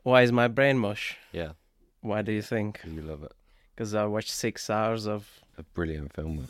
Why is my brain mush? Yeah, Why do you think? you love it. Because I watched 6 hours of... A brilliant film.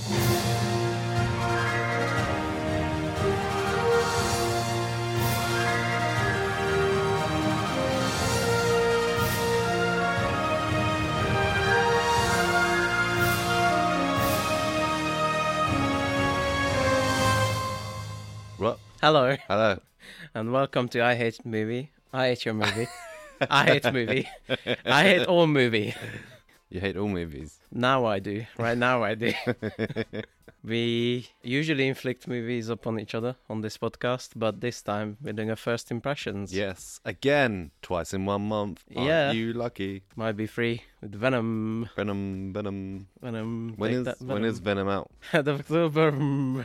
What? Hello, Hello. and welcome to I Hate Movie. I hate your movie. I hate movie. I hate all movie. You hate all movies. Now I do. Right now I do. We usually inflict movies upon each other on this podcast, but this time we're doing a first impressions. Yes, again, twice in 1 month. Yeah. Aren't you lucky? Might be free with Venom. Venom. Venom. When is Venom out? At October.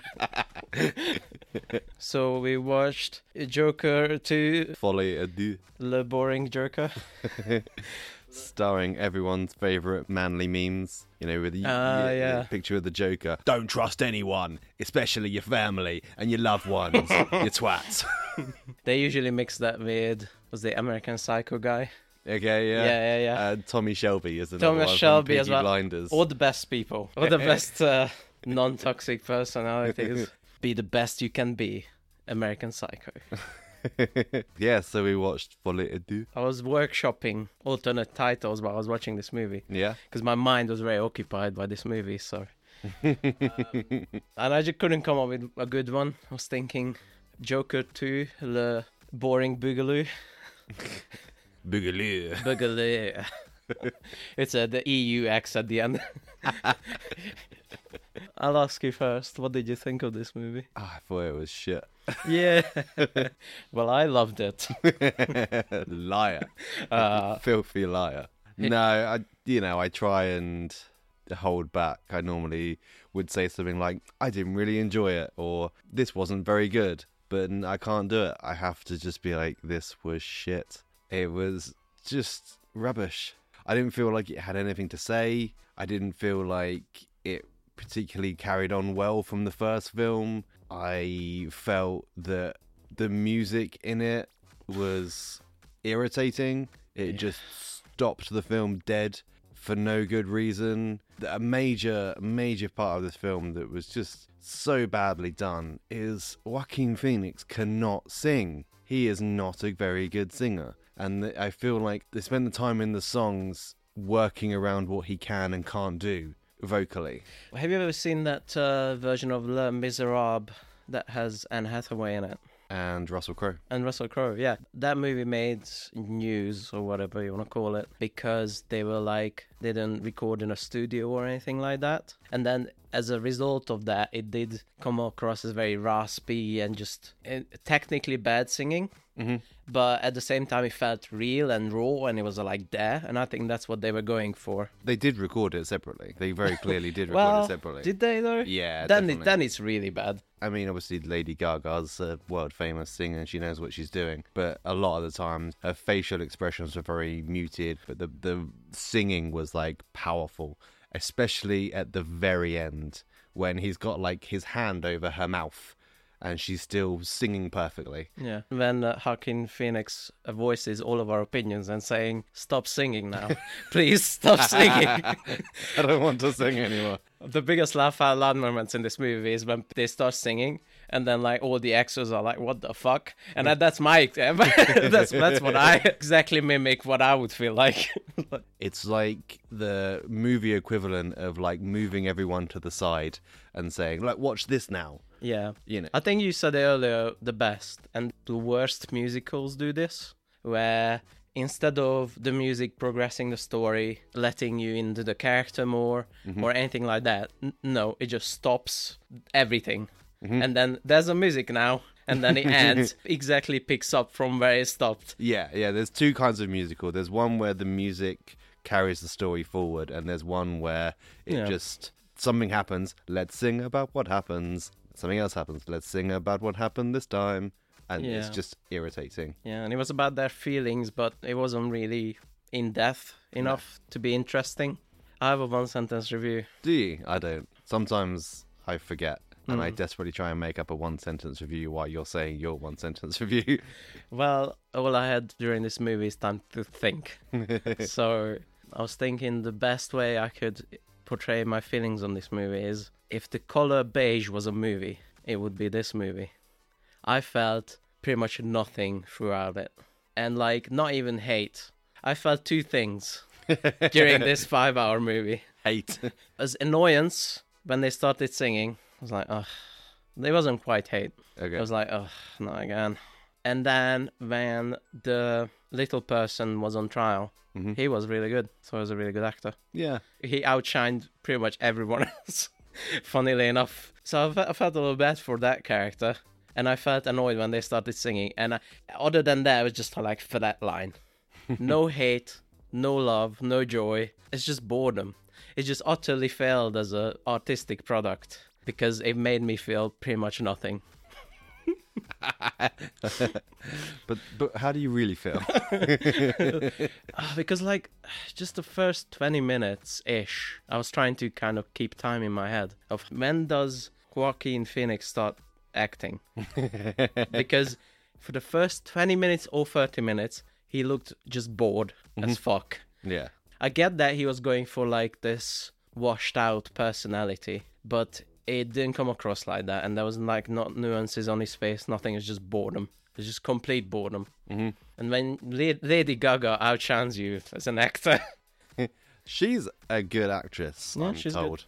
So we watched Joker 2, Folie à deux. Le Boring Joker. Starring everyone's favourite manly memes. You know, with the yeah. picture of the Joker. Don't trust anyone, especially your family and your loved ones, you twats. They usually mix that with, was the American Psycho guy? Okay, yeah. Yeah. Tommy Shelby is another Thomas one from Shelby Peaky as well. Blinders. All the best people. All the best non-toxic personalities. Be the best you can be. American Psycho. Yeah, so we watched Folie à deux. I was workshopping alternate titles while I was watching this movie. Yeah. Because my mind was very occupied by this movie, so... and I just couldn't come up with a good one. I was thinking Joker 2, Le Boring Boogaloo. Boogaloo. Boogaloo. It's the EU X at the end. I'll ask you first, what did you think of this movie? Oh, I thought it was shit. Yeah. Well, I loved it. Liar. Uh, Filthy liar. No, I try and hold back. I normally would say something like, I didn't really enjoy it, or this wasn't very good, but I can't do it. I have to just be like, this was shit. It was just rubbish. I didn't feel like it had anything to say. I didn't feel like it particularly carried on well from the first film. I felt that the music in it was irritating. It just stopped the film dead for no good reason. A major part of this film that was just so badly done is Joaquin Phoenix cannot sing. He is not a very good singer. And I feel like they spend the time in the songs working around what he can and can't do vocally. have you ever seen that version of Les Miserables that has Anne Hathaway in it? And Russell Crowe. And Russell Crowe, yeah. That movie made news, or whatever you want to call it, because they didn't record in a studio or anything like that. And then as a result of that, it did come across as very raspy and just technically bad singing. Mm-hmm. But at the same time, it felt real and raw, and it was like there. And I think that's what they were going for. They did record it separately. They very clearly did record it separately. Did they though? Yeah, Then definitely. then it's really bad. I mean, obviously, Lady Gaga's a world-famous singer and she knows what she's doing. But a lot of the time, her facial expressions were very muted. But the singing was, like, powerful. Especially at the very end, when he's got, like, his hand over her mouth. And she's still singing perfectly. Yeah. When Joaquin Phoenix voices all of our opinions and saying, stop singing now. Please stop singing. I don't want to sing anymore. The biggest laugh out loud moments in this movie is when they start singing and then like all the extras are like, what the fuck? And that's my that's what I exactly mimic what I would feel like. It's like the movie equivalent of like moving everyone to the side and saying, like, watch this now. Yeah. You know. I think you said earlier the best and the worst musicals do this, where instead of the music progressing the story, letting you into the character more or anything like that, no, it just stops everything. And then there's a music now, and then it ends, exactly picks up from where it stopped. Yeah, there's two kinds of musical. There's one where the music carries the story forward, and there's one where it just, something happens, let's sing about what happens. Something else happens, let's sing about what happened this time. And it's just irritating. Yeah, and it was about their feelings, but it wasn't really in depth enough to be interesting. I have a one-sentence review. Do you? I don't. Sometimes I forget. and I desperately try and make up a one-sentence review while you're saying your one-sentence review. Well, all I had during this movie is time to think. So I was thinking the best way I could portray my feelings on this movie is if the color beige was a movie, it would be this movie. I felt pretty much nothing throughout it. And like, not even hate. I felt two things during this 5-hour movie. Hate. As annoyance when they started singing. I was like, ugh. It wasn't quite hate. Okay. I was like, ugh, not again. And then when the little person was on trial, he was really good. So he was a really good actor. Yeah. He outshined pretty much everyone else, funnily enough. So I felt a little bad for that character. And I felt annoyed when they started singing. And other than that, it was just like for that line. No hate, no love, no joy. It's just boredom. It just utterly failed as an artistic product because it made me feel pretty much nothing. But how do you really feel? Because like just the first 20 minutes-ish, I was trying to kind of keep time in my head of when does Joaquin Phoenix start acting? Because for the first 20 minutes or 30 minutes, he looked just bored as fuck. Yeah. I get that he was going for like this washed out personality, but it didn't come across like that, and there was like not nuances on his face, nothing. It's just boredom. It's just complete boredom. And when Lady Gaga outshines you as an actor, She's a good actress, Yeah, I'm she's told.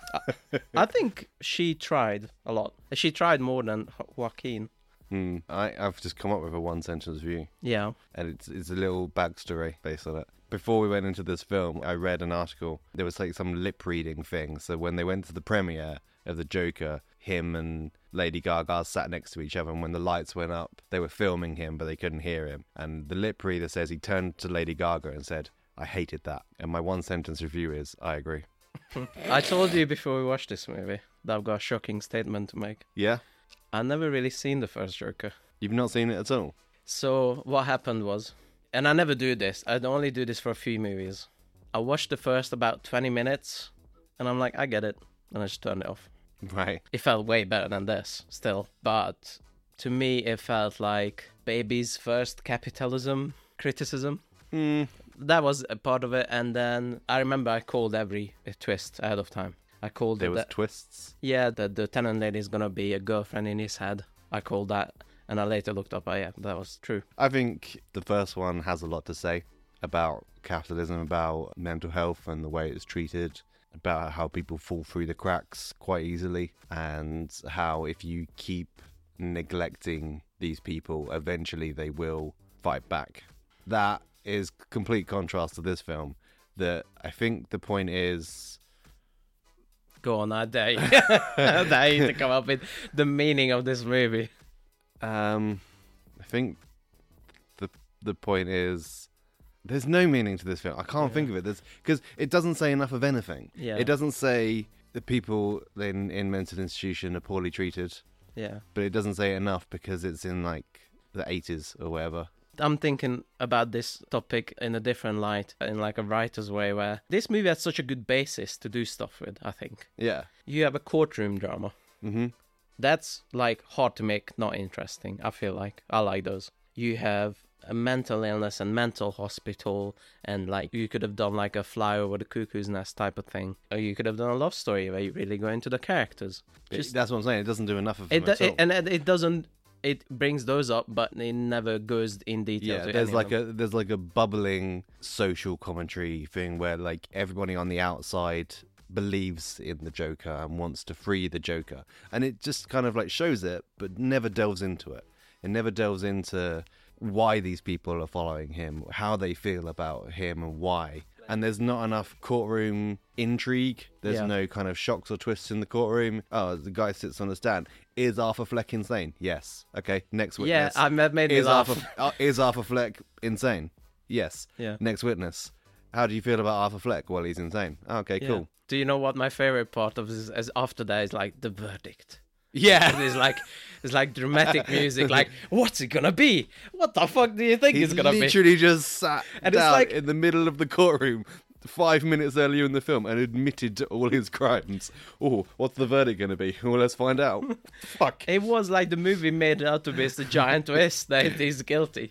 I think she tried a lot. She tried more than Joaquin. I've just come up with a one-sentence review, Yeah. and it's a little backstory based on it. Before we went into this film, I read an article. There was like some lip-reading thing. So when they went to the premiere of The Joker, him and Lady Gaga sat next to each other, and when the lights went up, they were filming him, but they couldn't hear him. And the lip reader says he turned to Lady Gaga and said, "I hated that." And my one-sentence review is, I agree. I told you before we watched this movie that I've got a shocking statement to make. Yeah? I've never really seen the first Joker. You've not seen it at all? So what happened was, and I never do this, I'd only do this for a few movies. I watched the first about 20 minutes, and I'm like, I get it. And I just turned it off. Right. It felt way better than this, still. But to me, it felt like Baby's first capitalism criticism. That was a part of it, and then I remember I called every twist ahead of time. I called There it was that, twists. yeah, that the tenant lady is gonna be a girlfriend in his head. I called that, and I later looked up. Oh yeah, that was true. I think the first one has a lot to say about capitalism, about mental health and the way it's treated, about how people fall through the cracks quite easily, and how if you keep neglecting these people, eventually they will fight back. That is complete contrast to this film. That I think the point is, Go on, I dare you. I dare you to come up with the meaning of this movie. I think the point is, there's no meaning to this film. I can't think of it. Because it doesn't say enough of anything. Yeah. It doesn't say the people in mental institution are poorly treated, Yeah. but it doesn't say enough because it's in like the 80s or whatever. I'm thinking about this topic in a different light, in like a writer's way, where this movie has such a good basis to do stuff with, I think. Yeah. You have a courtroom drama. Mm-hmm. That's like hard to make not interesting, I feel like. I like those. You have a mental illness and mental hospital, and like you could have done like a Fly Over the Cuckoo's Nest type of thing. Or you could have done a love story where you really go into the characters. That's what I'm saying. It doesn't do enough of them at all. And it doesn't. It brings those up, but it never goes in detail. Yeah, to there's any of them. there's like a bubbling social commentary thing where like everybody on the outside believes in the Joker and wants to free the Joker, and it just kind of like shows it, but never delves into it. It never delves into why these people are following him, how they feel about him, and why. And there's not enough courtroom intrigue. There's no kind of shocks or twists in the courtroom. Oh, the guy sits on the stand. Is Arthur Fleck insane? Yes. Okay, next witness. Yeah, I've made me Is laugh. Is Arthur Fleck insane? Yes. Yeah. Next witness. How do you feel about Arthur Fleck? Well, he's insane. Okay, Yeah. cool. Do you know what my favorite part of this is after that is like the verdict? Yeah. It's like dramatic music. Like, what's it gonna be? What the fuck do you think He it's gonna be? literally just sat And it's down like- in the middle of the courtroom 5 minutes earlier in the film and admitted to all his crimes. Oh, what's the verdict going to be? Well, let's find out. Fuck. It was like the movie made it out to be the giant twist that he's guilty.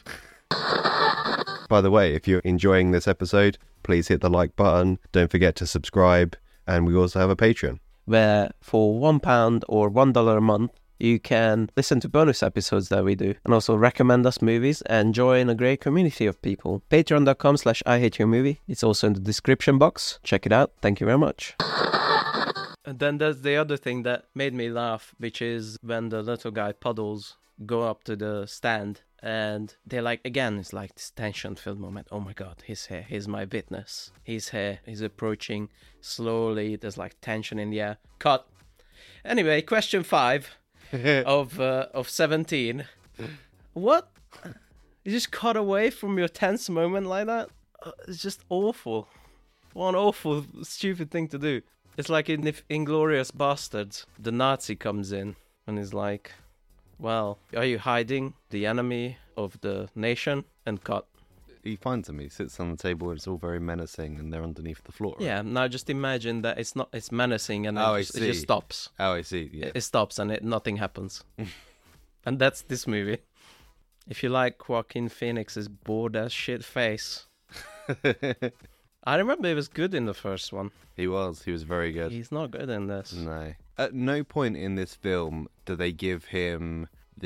By the way, if you're enjoying this episode, please hit the like button. Don't forget to subscribe. And we also have a Patreon. Where for £1 or $1 a month, you can listen to bonus episodes that we do and also recommend us movies and join a great community of people. Patreon.com/IHateYourMovie. It's also in the description box. Check it out. Thank you very much. And then there's the other thing that made me laugh, which is when the little guy Puddles go up to the stand and they're like, again, it's like this tension-filled moment. Oh my God, he's here. He's my witness. He's here. He's approaching slowly. There's like tension in the air. Cut. Anyway, question 5. of 17. What? You just cut away from your tense moment like that? It's just awful. What an awful, stupid thing to do. It's like in Inglourious Bastards, the Nazi comes in and is like, well, are you hiding the enemy of the nation? And cut. He finds him, he sits on the table, and it's all very menacing, and they're underneath the floor. Right? Yeah, now just imagine that it's menacing, and then it just stops. Oh, I see, yeah. It stops, and nothing happens. And that's this movie. If you like Joaquin Phoenix's bored as shit face. I remember he was good in the first one. He was very good. He's not good in this. No. At no point in this film do they give him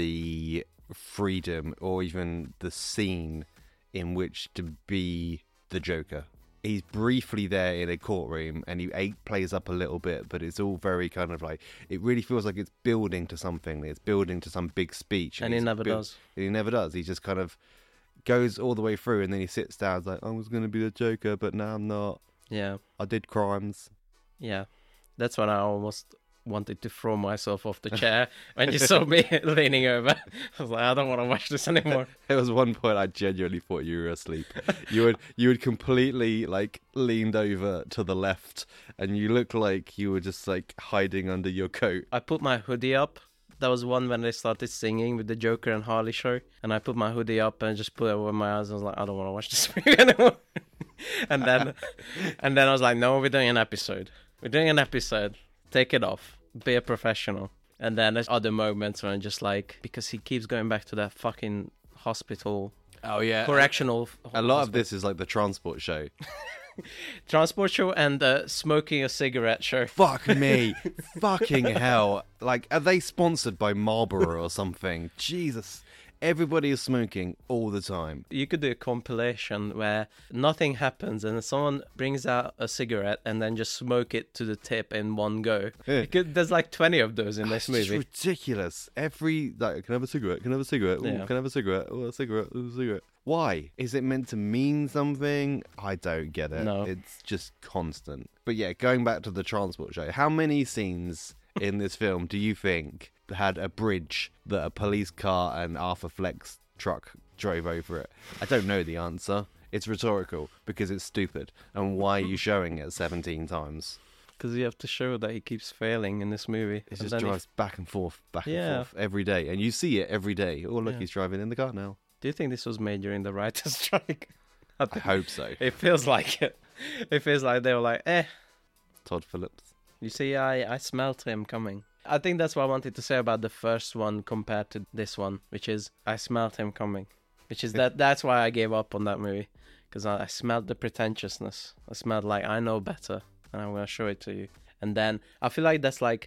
the freedom or even the scene in which to be the Joker. He's briefly there in a courtroom and he plays up a little bit, but it's all very kind of like, it really feels like it's building to something. It's building to some big speech. And he never does. He never does. He just kind of goes all the way through and then he sits down and is like, I was going to be the Joker, but now I'm not. Yeah. I did crimes. Yeah. That's when I almost wanted to throw myself off the chair when you saw me leaning over. I was like, I don't want to watch this anymore. There was one point I genuinely thought you were asleep. You had completely like leaned over to the left and you looked like you were just like hiding under your coat. I put my hoodie up. That was one when they started singing with the Joker and Harley show. And I put my hoodie up and just put it over my eyes. I was like, I don't want to watch this movie anymore. and then I was like, no, we're doing an episode. We're doing an episode. Take it off. Be a professional. And then there's other moments when I'm just like, because he keeps going back to that fucking hospital. Oh, yeah. Correctional. A lot of this is like the transport show. Transport show and smoking a cigarette show. Fuck me. Fucking hell. Like, are they sponsored by Marlboro or something? Jesus. Everybody is smoking all the time. You could do a compilation where nothing happens and someone brings out a cigarette and then just smoke it to the tip in one go. Yeah. There's like 20 of those in this movie. It's ridiculous. Can I have a cigarette? Can I have a cigarette? Ooh, Yeah. Can I have a cigarette? Oh, a cigarette. Oh, a cigarette. Why? Is it meant to mean something? I don't get it. No. It's just constant. But yeah, going back to the transport show, how many scenes in this film do you think had a bridge that a police car and Arthur Fleck's truck drove over it? I don't know the answer. It's rhetorical because it's stupid. And why are you showing it 17 times? Because you have to show that he keeps failing in this movie. It just drives back and forth Yeah. every day. And you see it every day. Oh, look, Yeah. he's driving in the car now. Do you think this was made during the writer's strike? I hope so. It feels like it. It feels like they were like, Todd Phillips. You see, I smelt him coming. I think that's what I wanted to say about the first one compared to this one, which is I smelt him coming. Which is that's why I gave up on that movie. Because I smelled the pretentiousness. I smelled like I know better and I'm going to show it to you. And then I feel like that's like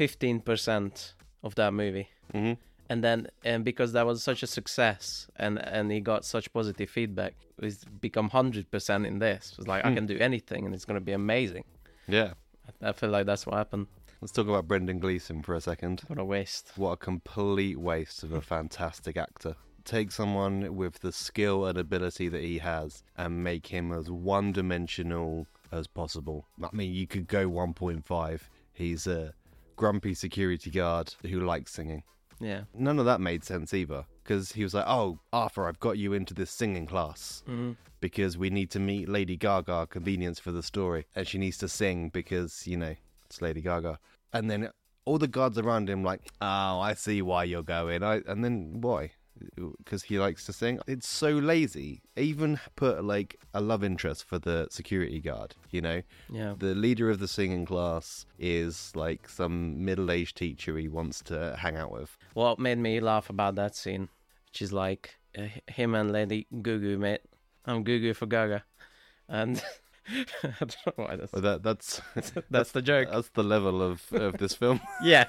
15% of that movie. Mm-hmm. And because that was such a success and he got such positive feedback, it's become 100% in this. It's like I can do anything and it's going to be amazing. Yeah. I feel like that's what happened. Let's talk about Brendan Gleeson for a second. What a waste. What a complete waste of a fantastic actor. Take someone with the skill and ability that he has and make him as one-dimensional as possible. I mean, you could go 1.5. He's a grumpy security guard who likes singing. Yeah. None of that made sense either, because he was like, oh, Arthur, I've got you into this singing class because we need to meet Lady Gaga, convenience for the story, and she needs to sing because, you know, it's Lady Gaga. And then all the guards around him like, oh, I see why you're going. And then why? because he likes to sing. It's so lazy. Even put like a love interest for the security guard, you know? Yeah. The leader of the singing class is like some middle-aged teacher he wants to hang out with. What made me laugh about that scene, which is like him and Lady Gugu mate. I'm Gugu for Gaga. And I don't know why that's... Well, that's that's the joke. That's the level of this film. Yeah.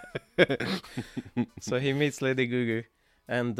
So he meets Lady Gugu and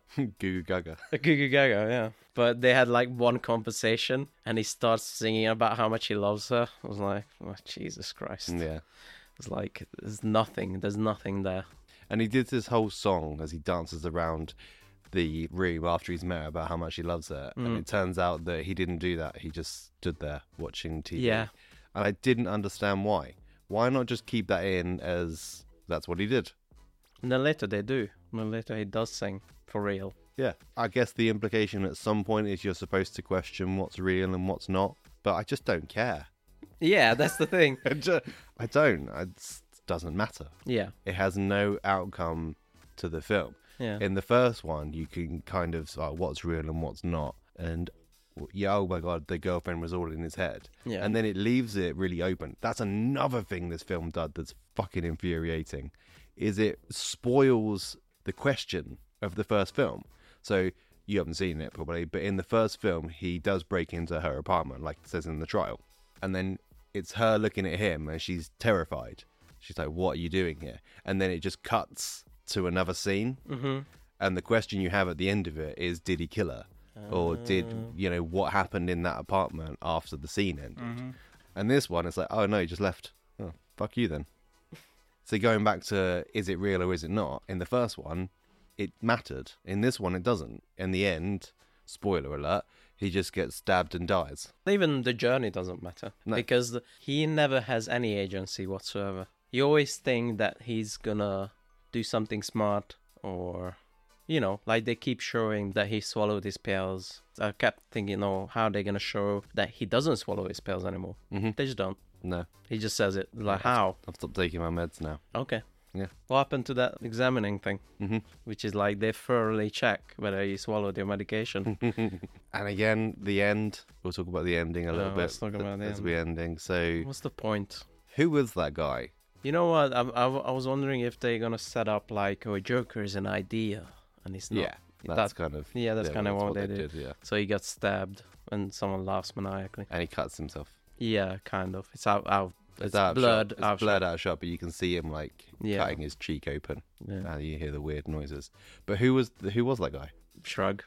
Goo Gaga. Gugu Gaga, yeah. But they had like one conversation and he starts singing about how much he loves her. I was like, oh, Jesus Christ. Yeah. It's like, there's nothing there. And he did this whole song as he dances around the room after he's met her about how much he loves her. And it turns out that he didn't do that. He just stood there watching TV. Yeah. And I didn't understand why. Why not just keep that in as that's what he did? And then later they do. And then later he does sing for real. Yeah. I guess the implication at some point is you're supposed to question what's real and what's not. But I just don't care. Yeah, that's the thing. I don't. It doesn't matter. Yeah. It has no outcome to the film. Yeah. In the first one, you can kind of what's real and what's not. And yeah, oh my God, the girlfriend was all in his head. Yeah. And then it leaves it really open. That's another thing this film does that's fucking infuriating, is it spoils the question of the first film. So you haven't seen it probably, but in the first film, he does break into her apartment, like it says in the trial. And then it's her looking at him and she's terrified. She's like, what are you doing here? And then it just cuts to another scene. Mm-hmm. And the question you have at the end of it is, did he kill her? Or did, what happened in that apartment after the scene ended? Mm-hmm. And this one, it's like, oh no, he just left. Oh, fuck you then. So going back to, is it real or is it not? In the first one, it mattered. In this one, it doesn't. In the end, spoiler alert, he just gets stabbed and dies. Even the journey doesn't matter. No. Because he never has any agency whatsoever. You always think that he's gonna do something smart, or like they keep showing that he swallowed his pills. I kept thinking, how are they gonna show that he doesn't swallow his pills anymore? Mm-hmm. They just don't. No. He just says it. Like, how? I've stopped taking my meds now. Okay. Yeah. What happened to that examining thing? Mm-hmm. Which is like they thoroughly check whether you swallowed your medication. And again, the end. We'll talk about the ending a little bit let's talk about the as end. we're ending. So, What's the point? who was that guy? You know what? I was wondering if they're gonna set up like, Joker is an idea, and it's not. Yeah, that's kind of what they did. Yeah, So he got stabbed and someone laughs maniacally. and he cuts himself. Yeah, kind of. It's out. It's out of blurred. shot. It's blurred out of shot, but you can see him like Yeah. cutting his cheek open, Yeah. and you hear the weird noises. But who was that guy? Shrug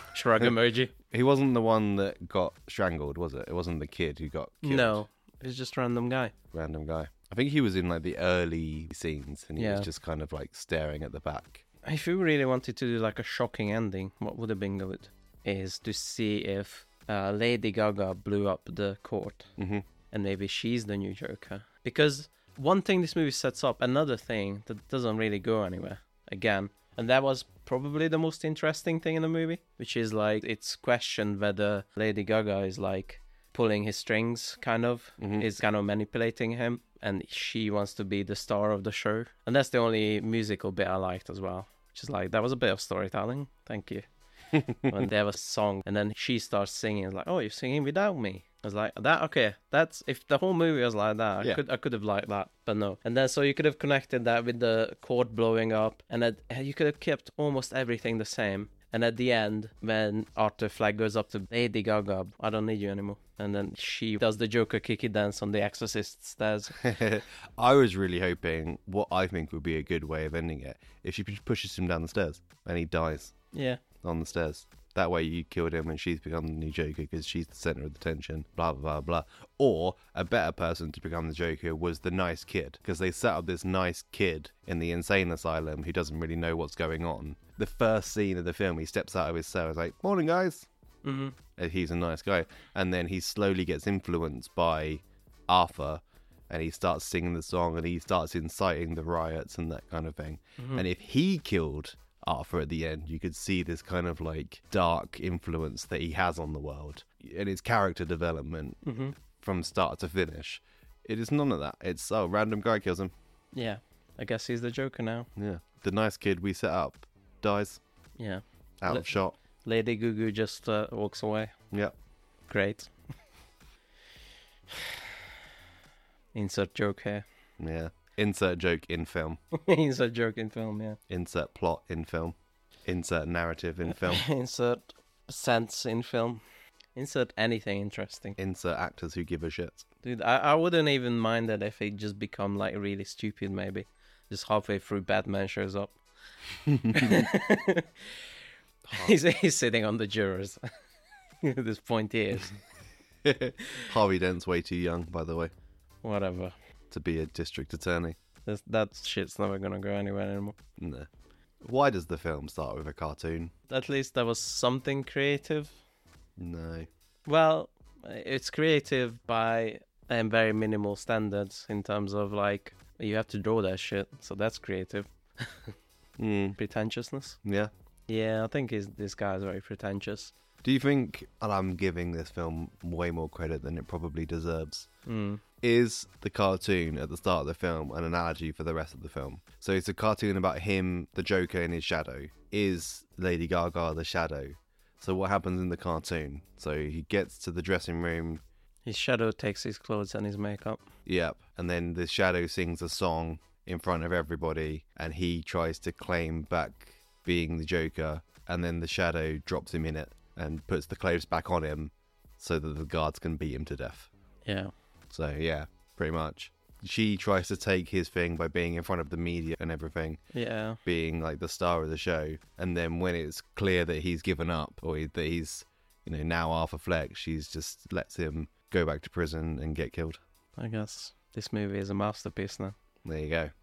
emoji. He wasn't the one that got strangled, was it? It wasn't the kid who got killed. No, it's just random guy. Random guy. I think he was in like the early scenes, and he was just kind of like staring at the back. If you really wanted to do like a shocking ending, what would have been good is to see if Lady Gaga blew up the court, and maybe she's the new Joker. Because one thing this movie sets up, another thing that doesn't really go anywhere, again, and that was probably the most interesting thing in the movie, which is like it's questioned whether Lady Gaga is like pulling his strings, kind of, is kind of manipulating him, and she wants to be the star of the show. And that's the only musical bit I liked as well, which is like, that was a bit of storytelling. Thank you. When they have a song and then she starts singing, it's like, oh, you're singing without me. I was like, that, okay, that's, if the whole movie was like that, I could have liked that, but no. And then so you could have connected that with the court blowing up, and you could have kept almost everything the same. And at the end, when Arthur Fleck goes up to Lady Gaga, I don't need you anymore. And then she does the Joker kicky dance on the Exorcist stairs. I was really hoping what I think would be a good way of ending it, if she pushes him down the stairs and he dies on the stairs. That way you killed him and she's become the new Joker because she's the centre of the tension, blah, blah, blah, blah. Or a better person to become the Joker was the nice kid, because they set up this nice kid in the insane asylum who doesn't really know what's going on. The first scene of the film, he steps out of his cell, he's like, morning, guys. Mm-hmm. He's a nice guy. And then he slowly gets influenced by Arthur, and he starts singing the song, and he starts inciting the riots and that kind of thing. Mm-hmm. And if he killed Arthur at the end, you could see this kind of like dark influence that he has on the world and his character development from start to finish. It is none of that. It's, random guy kills him. Yeah, I guess he's the Joker now. Yeah, the nice kid we set up dies. Yeah, out of shot. Lady Gugu just walks away. Yep. Great. Insert joke here. Yeah. Insert joke in film. Insert joke in film, yeah. Insert plot in film. Insert narrative in film. Insert sense in film. Insert anything interesting. Insert actors who give a shit. Dude, I wouldn't even mind that if it just become like really stupid, maybe. Just halfway through, Batman shows up. he's sitting on the jurors. This point is. Harvey Dent's way too young, by the way, Whatever. to be a district attorney. That shit's never gonna go anywhere anymore. No. Why does the film start with a cartoon? At least there was something creative. No. Well, it's creative by very minimal standards in terms of like you have to draw that shit, so that's creative. Pretentiousness. Yeah. Yeah, I think this guy is very pretentious. Do you think, and I'm giving this film way more credit than it probably deserves, is the cartoon at the start of the film an analogy for the rest of the film? So it's a cartoon about him, the Joker, in his shadow. Is Lady Gaga the shadow? So what happens in the cartoon? So he gets to the dressing room. His shadow takes his clothes and his makeup. Yep. And then the shadow sings a song in front of everybody, and he tries to claim back being the Joker, and then the shadow drops him in it and puts the clothes back on him so that the guards can beat him to death. Yeah. So, yeah, pretty much. She tries to take his thing by being in front of the media and everything, Yeah. being like the star of the show. And then when it's clear that he's given up, or that he's, now Arthur Fleck, she's just lets him go back to prison and get killed. I guess this movie is a masterpiece now. There you go.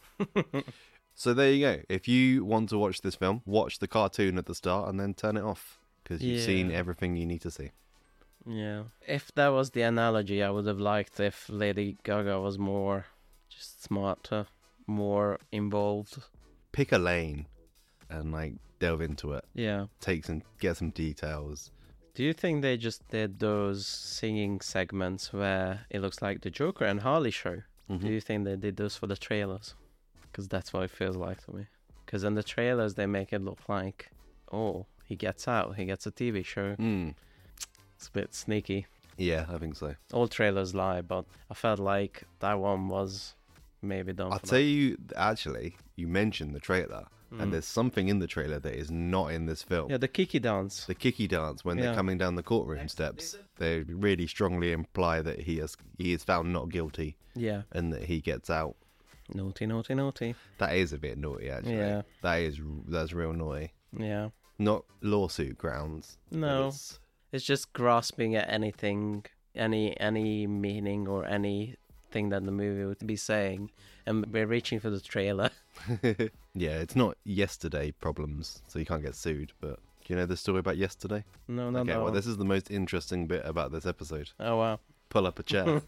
So there you go. If you want to watch this film, watch the cartoon at the start and then turn it off, because you've seen everything you need to see. Yeah. If that was the analogy, I would have liked if Lady Gaga was more just smarter, more involved. Pick a lane and delve into it. Yeah. Get some details. Do you think they just did those singing segments where it looks like the Joker and Harley show? Mm-hmm. Do you think they did those for the trailers? Because that's what it feels like to me. Because in the trailers, they make it look like, oh, he gets out, he gets a TV show. It's a bit sneaky. Yeah, I think so. All trailers lie, but I felt like that one was maybe done. I'll tell you, actually, you mentioned the trailer, and there's something in the trailer that is not in this film. Yeah, the Kiki dance. The Kiki dance, when they're coming down the courtroom steps, they really strongly imply that he is found not guilty. Yeah. And that he gets out. Naughty, naughty, naughty. That is a bit naughty, actually. Yeah. That's real naughty. Yeah. Not lawsuit grounds. No. It's just grasping at anything, any meaning or anything that the movie would be saying, and we're reaching for the trailer. Yeah, it's not Yesterday problems, so you can't get sued, but do you know the story about Yesterday? No, not Okay, that well, one. this is the most interesting bit about this episode. Oh, wow. Pull up a chair.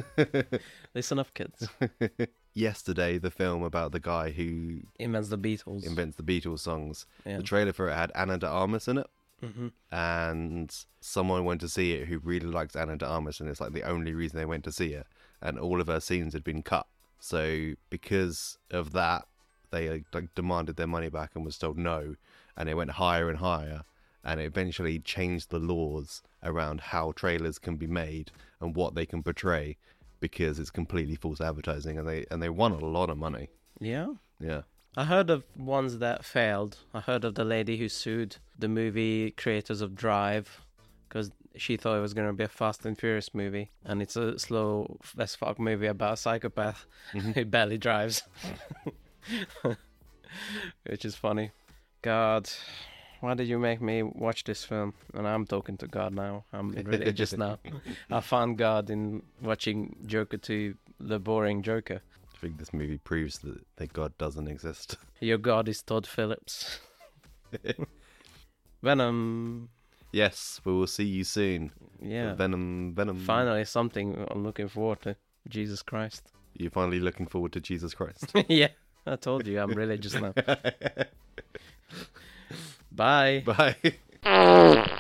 Listen up, kids. Yesterday, the film about the guy who Invents the Beatles. invents the Beatles songs. Yeah. The trailer for it had Anna de Armas in it. Mm-hmm. And someone went to see it who really likes Anna de Armas, and it's like the only reason they went to see it. And all of her scenes had been cut. So because of that, they demanded their money back and was told no. And it went higher and higher. And it eventually changed the laws around how trailers can be made and what they can portray, because it's completely false advertising, and they won a lot of money. Yeah. Yeah. I heard of ones that failed. I heard of the lady who sued the movie creators of Drive because she thought it was going to be a Fast and Furious movie, and it's a slow as fuck movie about a psychopath who barely drives. Which is funny. God, why did you make me watch this film? And I'm talking to God now. I'm religious now. I found God in watching Joker 2, the boring Joker. I think this movie proves that God doesn't exist. Your God is Todd Phillips. Venom. Yes, we will see you soon. Yeah. Venom. Finally, something I'm looking forward to. Jesus Christ. You're finally looking forward to Jesus Christ. Yeah, I told you, I'm religious now. Bye. Bye.